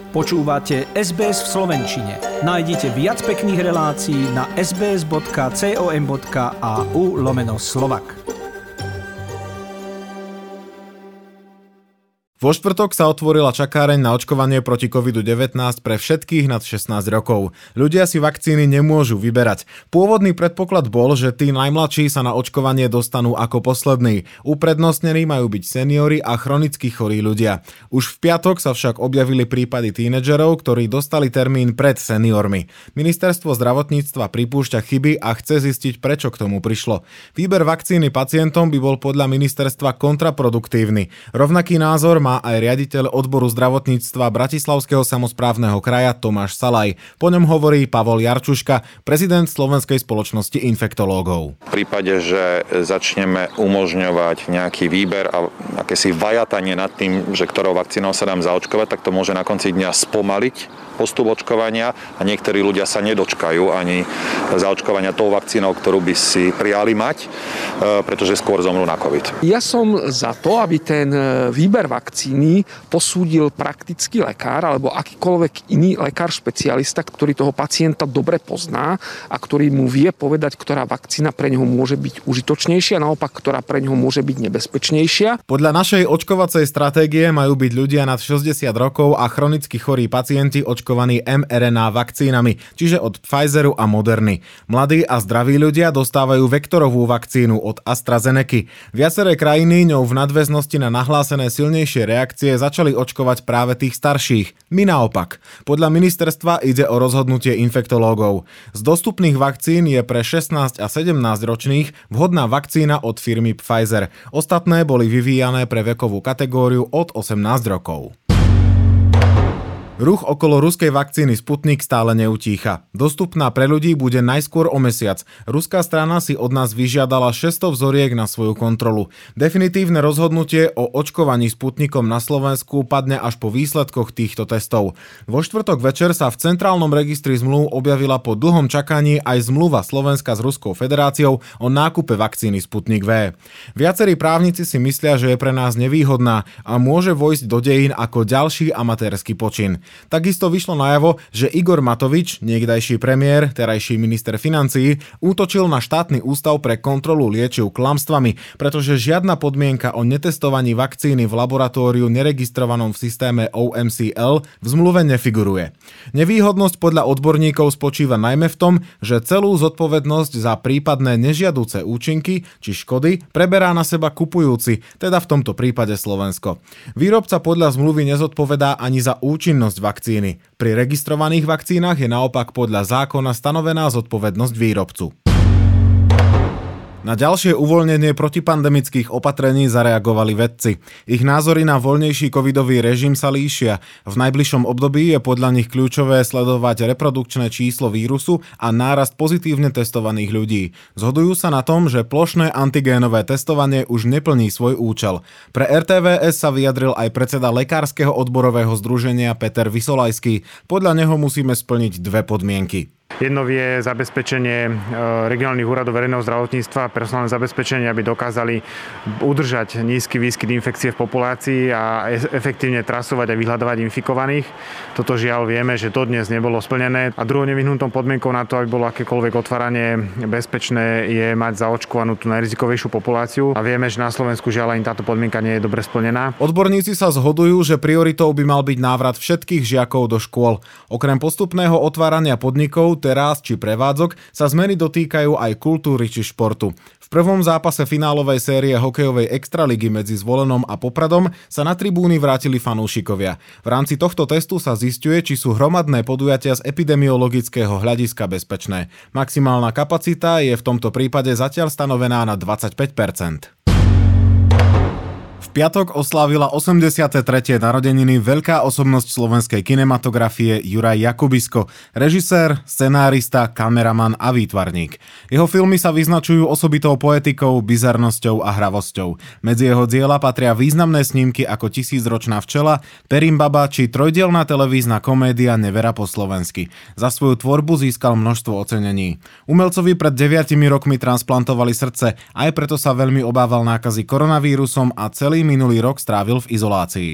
Počúvate SBS v slovenčine. Nájdite viac pekných relácií na sbs.com.au/Slovak. Vo štvrtok sa otvorila čakáreň na očkovanie proti COVID-19 pre všetkých nad 16 rokov. Ľudia si vakcíny nemôžu vyberať. Pôvodný predpoklad bol, že tí najmladší sa na očkovanie dostanú ako poslední. Uprednostnení majú byť seniori a chronicky chorí ľudia. Už v piatok sa však objavili prípady tínedžerov, ktorí dostali termín pred seniormi. Ministerstvo zdravotníctva pripúšťa chyby a chce zistiť, prečo k tomu prišlo. Výber vakcíny pacientom by bol podľa ministerstva kontraproduktívny. Rovnaký názor má aj riaditeľ odboru zdravotníctva Bratislavského samosprávneho kraja Tomáš Salaj. Po ňom hovorí Pavol Jarčuška, prezident Slovenskej spoločnosti infektológov. V prípade, že začneme umožňovať nejaký výber a akési vajatanie nad tým, že ktorou vakcínou sa dám zaočkovať, tak to môže na konci dňa spomaliť postup očkovania a niektorí ľudia sa nedočkajú ani zaočkovania tou vakcínou, ktorú by si prijali mať, pretože skôr zomrú na COVID. Ja som za to, aby ten výber vakcíny posúdil praktický lekár alebo akýkoľvek iný lekár špecialista, ktorý toho pacienta dobre pozná a ktorý mu vie povedať, ktorá vakcína pre neho môže byť užitočnejšia, naopak, ktorá pre neho môže byť nebezpečnejšia. Podľa našej očkovacej stratégie majú byť ľudia nad 60 rokov a chronicky chorí pacienti očkovaní mRNA vakcínami, čiže od Pfizeru a Moderny. Mladí a zdraví ľudia dostávajú vektorovú vakcínu od AstraZeneky. Viaceré krajiny ňou v nadväznosti na nahlásené silnejšie reakcie začali očkovať práve tých starších. My naopak. Podľa ministerstva ide o rozhodnutie infektológov. Z dostupných vakcín je pre 16 a 17 ročných vhodná vakcína od firmy Pfizer. Ostatné boli vyvíjané pre vekovú kategóriu od 18 rokov. Ruch okolo ruskej vakcíny Sputnik stále neutícha. Dostupná pre ľudí bude najskôr o mesiac. Ruská strana si od nás vyžiadala 600 vzoriek na svoju kontrolu. Definitívne rozhodnutie o očkovaní Sputnikom na Slovensku padne až po výsledkoch týchto testov. Vo štvrtok večer sa v centrálnom registri zmluv objavila po dlhom čakaní aj zmluva Slovenska s Ruskou federáciou o nákupe vakcíny Sputnik V. Viacerí právnici si myslia, že je pre nás nevýhodná a môže vojsť do dejín ako ďalší amatérsky počin. Takisto vyšlo najavo, že Igor Matovič, niekdajší premiér, terajší minister financií, útočil na štátny ústav pre kontrolu liečiv klamstvami, pretože žiadna podmienka o netestovaní vakcíny v laboratóriu neregistrovanom v systéme OMCL v zmluve nefiguruje. Nevýhodnosť podľa odborníkov spočíva najmä v tom, že celú zodpovednosť za prípadné nežiaduce účinky či škody preberá na seba kupujúci, teda v tomto prípade Slovensko. Výrobca podľa zmluvy nezodpovedá ani za účinnosť vakcíny. Pri registrovaných vakcínach je naopak podľa zákona stanovená zodpovednosť výrobcu. Na ďalšie uvoľnenie protipandemických opatrení zareagovali vedci. Ich názory na voľnejší covidový režim sa líšia. V najbližšom období je podľa nich kľúčové sledovať reprodukčné číslo vírusu a nárast pozitívne testovaných ľudí. Zhodujú sa na tom, že plošné antigénové testovanie už neplní svoj účel. Pre RTVS sa vyjadril aj predseda Lekárskeho odborového združenia Peter Vysolajský. Podľa neho musíme splniť dve podmienky. Jednou je zabezpečenie regionálnych úradov verejného zdravotníctva, personálne zabezpečenie, aby dokázali udržať nízky výskyt infekcie v populácii a efektívne trasovať a vyhľadávať infikovaných. Toto žiaľ vieme, že dodnes nebolo splnené. A druhou nevyhnutnou podmienkou na to, aby bolo akékoľvek otváranie bezpečné, je mať zaočkovanú tú najrizikovejšiu populáciu. A vieme, že na Slovensku žiaľ ani táto podmienka nie je dobre splnená. Odborníci sa zhodujú, že prioritou by mal byť návrat všetkých žiakov do škôl. Okrem postupného otvárania podnikov, terás či prevádzok sa zmeny dotýkajú aj kultúry či športu. V prvom zápase finálovej série hokejovej extraligy medzi Zvolenom a Popradom sa na tribúny vrátili fanúšikovia. V rámci tohto testu sa zisťuje, či sú hromadné podujatia z epidemiologického hľadiska bezpečné. Maximálna kapacita je v tomto prípade zatiaľ stanovená na 25%. V piatok oslávila 83. narodeniny veľká osobnosť slovenskej kinematografie Juraj Jakubisko, režisér, scenárista, kameraman a výtvarník. Jeho filmy sa vyznačujú osobitou poetikou, bizarnosťou a hravosťou. Medzi jeho diela patria významné snímky ako Tisícročná včela, Perimbaba či trojdielna televízna komédia Nevera po slovensky. Za svoju tvorbu získal množstvo ocenení. Umelcovi pred 9 rokmi transplantovali srdce, aj preto sa veľmi obával nákazy koronavírusom a celý minulý rok strávil v izolácii.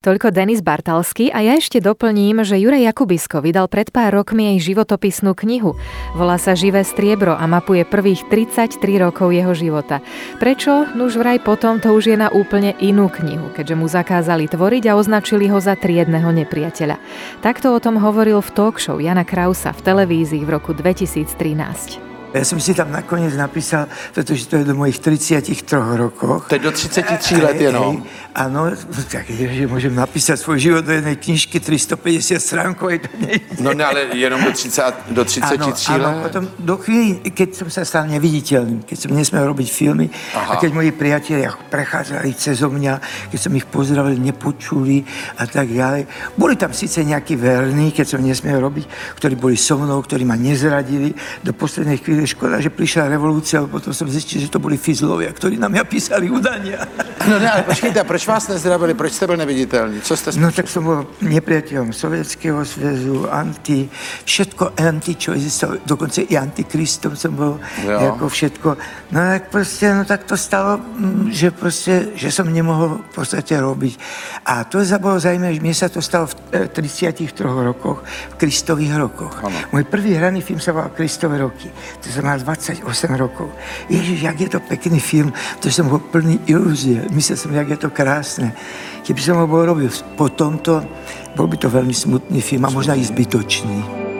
Toľko Denis Bartalský a ja ešte doplním, že Juraj Jakubisko vydal pred pár rokmi jej životopisnú knihu. Volá sa Živé striebro a mapuje prvých 33 rokov jeho života. Prečo? Nuž vraj potom to už je na úplne inú knihu, keďže mu zakázali tvoriť a označili ho za triedneho nepriateľa. Takto o tom hovoril v talk show Jana Krausa v televízii v roku 2013. Ja som si tam nakoniec napísal, pretože to je do mojich 33 rokoch. To je do 33 let jenom. Áno, tak že môžem napísať svoj život do jednej knižky 350 stránkovej do nej. No ale jenom do 33 let? Áno, potom do chvíli, keď som sa stal neviditeľným, keď som nesmel robiť filmy, a keď moji priatelia prechádzali cezo mňa, keď som ich pozdravil, nepočuli a tak ďalej. Boli tam síce nejakí verní, keď som nesmel robiť, ktorí boli so mnou, ktorí ma nezradili do poslednej chvíle. Škoda, že prišla revolúcia, ale potom som zistil, že to boli fizlovia, ktorí nám písali udania. No ne, ale počkejte, proč vás nezdravili? Proč ste bol neviditeľný? Co ste... No tak som bol nepriateľom Sovietskeho zväzu, všetko anti, čo existovalo, dokonca i antikristom som bol, ako všetko. No tak proste, tak to stalo, že som nemohol v podstate robiť. A to bolo zaujímavé, že mne sa to stalo v 33 rokoch, v Kristových rokoch. Ano. Môj prvý hraný film sa volal Kristové roky. To som mal 28 rokov. Ježiš, jak je to pekný film, to som bol plný ilúzie. Myslel som, jak je to krásne. Keby som ho bol robil po tomto, bol by to veľmi smutný film a možno i zbytočný.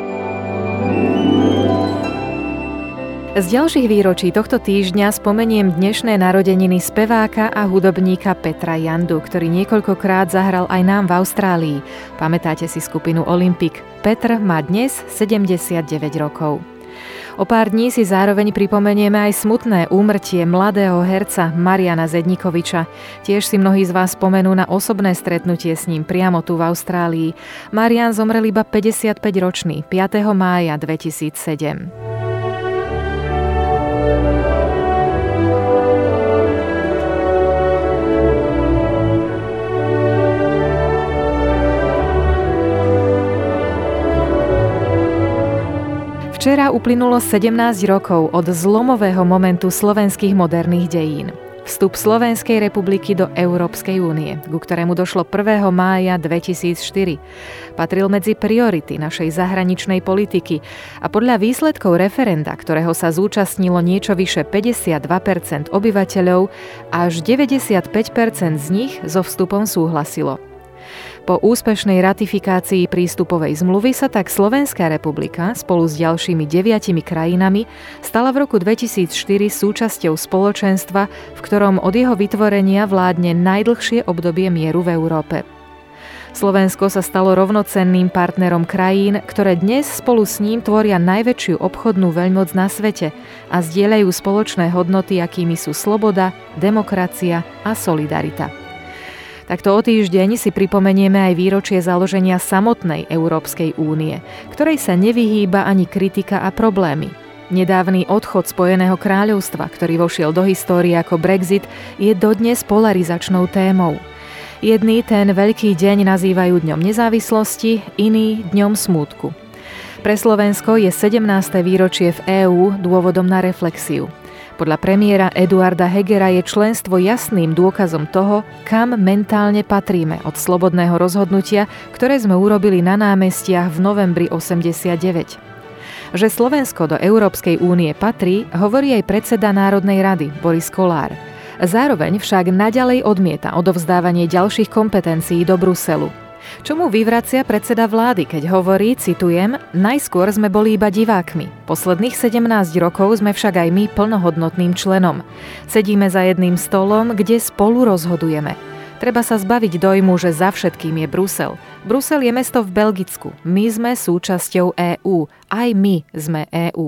Z ďalších výročí tohto týždňa spomeniem dnešné narodeniny speváka a hudobníka Petra Jandu, ktorý niekoľkokrát zahral aj nám v Austrálii. Pamätáte si skupinu Olympic? Petr má dnes 79 rokov. O pár dní si zároveň pripomenieme aj smutné úmrtie mladého herca Mariana Zedníkoviča. Tiež si mnohí z vás spomenú na osobné stretnutie s ním priamo tu v Austrálii. Marian zomrel iba 55-ročný 5. mája 2007. Včera uplynulo 17 rokov od zlomového momentu slovenských moderných dejín. Vstup Slovenskej republiky do Európskej únie, ku ktorému došlo 1. mája 2004. Patril medzi priority našej zahraničnej politiky a podľa výsledkov referenda, ktorého sa zúčastnilo niečo vyše 52% obyvateľov, až 95% z nich so vstupom súhlasilo. Po úspešnej ratifikácii prístupovej zmluvy sa tak Slovenská republika spolu s ďalšími 9 krajinami stala v roku 2004 súčasťou spoločenstva, v ktorom od jeho vytvorenia vládne najdlhšie obdobie mieru v Európe. Slovensko sa stalo rovnocenným partnerom krajín, ktoré dnes spolu s ním tvoria najväčšiu obchodnú veľmoc na svete a zdieľajú spoločné hodnoty, akými sú sloboda, demokracia a solidarita. Takto o týždeň si pripomenieme aj výročie založenia samotnej Európskej únie, ktorej sa nevyhýba ani kritika a problémy. Nedávny odchod Spojeného kráľovstva, ktorý vošiel do histórie ako Brexit, je dodnes polarizačnou témou. Jedni ten veľký deň nazývajú dňom nezávislosti, iní dňom smútku. Pre Slovensko je 17. výročie v EÚ dôvodom na reflexiu. Podľa premiéra Eduarda Hegera je členstvo jasným dôkazom toho, kam mentálne patríme od slobodného rozhodnutia, ktoré sme urobili na námestiach v novembri 89. Že Slovensko do Európskej únie patrí, hovorí aj predseda Národnej rady Boris Kollár. Zároveň však naďalej odmieta odovzdávanie ďalších kompetencií do Bruselu. Čo mu vyvracia predseda vlády, keď hovorí, citujem, najskôr sme boli iba divákmi. Posledných 17 rokov sme však aj my plnohodnotným členom. Sedíme za jedným stolom, kde spolu rozhodujeme. Treba sa zbaviť dojmu, že za všetkým je Brusel. Brusel je mesto v Belgicku. My sme súčasťou EÚ. Aj my sme EÚ.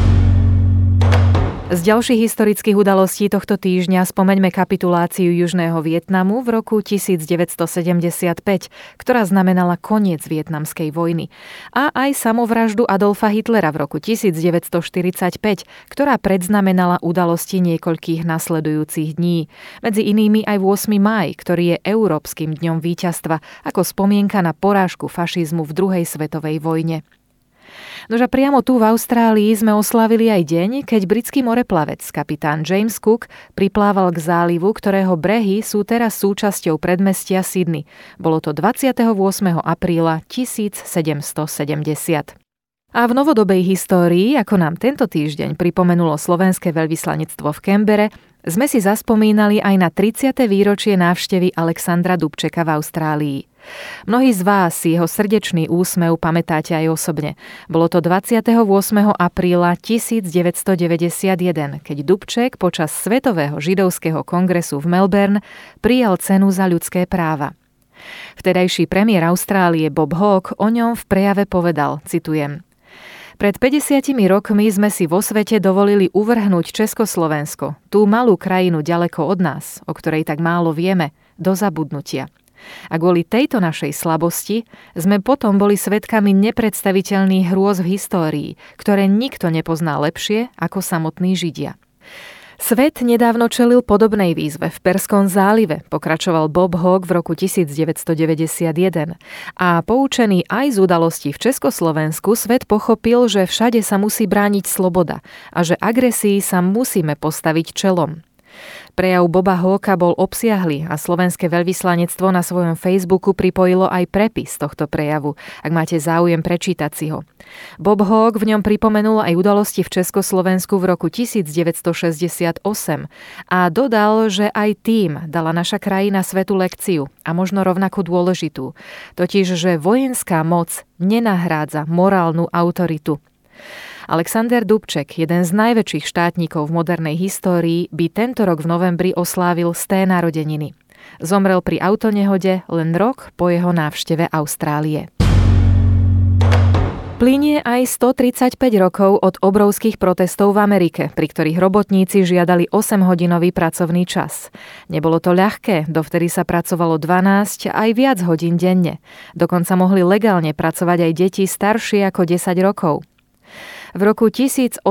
Z ďalších historických udalostí tohto týždňa spomeňme kapituláciu Južného Vietnamu v roku 1975, ktorá znamenala koniec vietnamskej vojny. A aj samovraždu Adolfa Hitlera v roku 1945, ktorá predznamenala udalosti niekoľkých nasledujúcich dní. Medzi inými aj 8. máj, ktorý je Európskym dňom víťazstva, ako spomienka na porážku fašizmu v druhej svetovej vojne. Nože priamo tu v Austrálii sme oslávili aj deň, keď britský moreplavec kapitán James Cook priplával k zálivu, ktorého brehy sú teraz súčasťou predmestia Sydney. Bolo to 28. apríla 1770. A v novodobej histórii, ako nám tento týždeň pripomenulo slovenské veľvyslanectvo v Canbere, sme si zaspomínali aj na 30. výročie návštevy Alexandra Dubčeka v Austrálii. Mnohí z vás si jeho srdečný úsmev pamätáte aj osobne. Bolo to 28. apríla 1991, keď Dubček počas Svetového židovského kongresu v Melbourne prijal cenu za ľudské práva. Vtedajší premiér Austrálie Bob Hawke o ňom v prejave povedal, citujem: Pred 50 rokmi sme si vo svete dovolili uvrhnúť Československo, tú malú krajinu ďaleko od nás, o ktorej tak málo vieme, do zabudnutia. A kvôli tejto našej slabosti sme potom boli svedkami nepredstaviteľných hrôz v histórii, ktoré nikto nepozná lepšie ako samotní Židia. Svet nedávno čelil podobnej výzve v Perskom zálive, pokračoval Bob Hawke v roku 1991. A poučený aj z udalostí v Československu, svet pochopil, že všade sa musí brániť sloboda a že agresii sa musíme postaviť čelom. Prejav Boba Hawka bol obsiahly a slovenské veľvyslanectvo na svojom Facebooku pripojilo aj prepis tohto prejavu, ak máte záujem prečítať si ho. Bob Hawke v ňom pripomenul aj udalosti v Československu v roku 1968 a dodal, že aj tým dala naša krajina svetu lekciu a možno rovnako dôležitú, totiž, že vojenská moc nenahrádza morálnu autoritu. Alexander Dubček, jeden z najväčších štátnikov v modernej histórii, by tento rok v novembri oslávil 100. narodeniny. Zomrel pri autonehode len rok po jeho návšteve Austrálie. Plynie aj 135 rokov od obrovských protestov v Amerike, pri ktorých robotníci žiadali 8-hodinový pracovný čas. Nebolo to ľahké, dovtedy sa pracovalo 12 aj viac hodín denne. Dokonca mohli legálne pracovať aj deti staršie ako 10 rokov. V roku 1886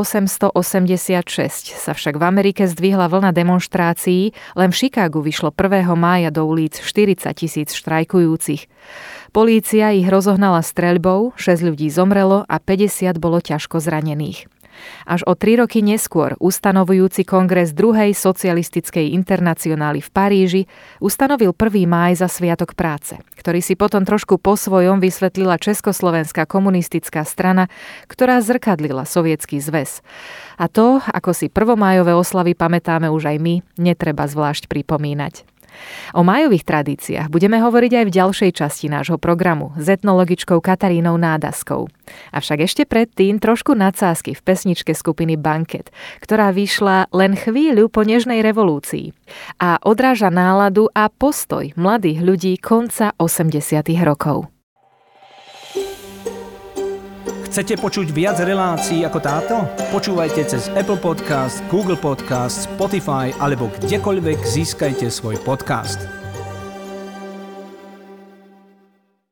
sa však v Amerike zdvihla vlna demonštrácií, len v Chicagu vyšlo 1. mája do ulic 40,000 štrajkujúcich. Polícia ich rozohnala streľbou, 6 ľudí zomrelo a 50 bolo ťažko zranených. Až o 3 roky neskôr ustanovujúci kongres druhej socialistickej internacionály v Paríži ustanovil 1. máj za sviatok práce, ktorý si potom trošku po svojom vysvetlila Československá komunistická strana, ktorá zrkadlila Sovietsky zväz. A to, ako si prvomájové oslavy pamätáme už aj my, netreba zvlášť pripomínať. O májových tradíciách budeme hovoriť aj v ďalšej časti nášho programu s etnologičkou Katarínou Nádaskou. Avšak ešte predtým trošku nadsázky v pesničke skupiny Banket, ktorá vyšla len chvíľu po nežnej revolúcii a odráža náladu a postoj mladých ľudí konca 80. rokov. Chcete počuť viac relácií ako táto? Počúvajte cez Apple Podcast, Google Podcast, Spotify alebo kdekoľvek získajte svoj podcast.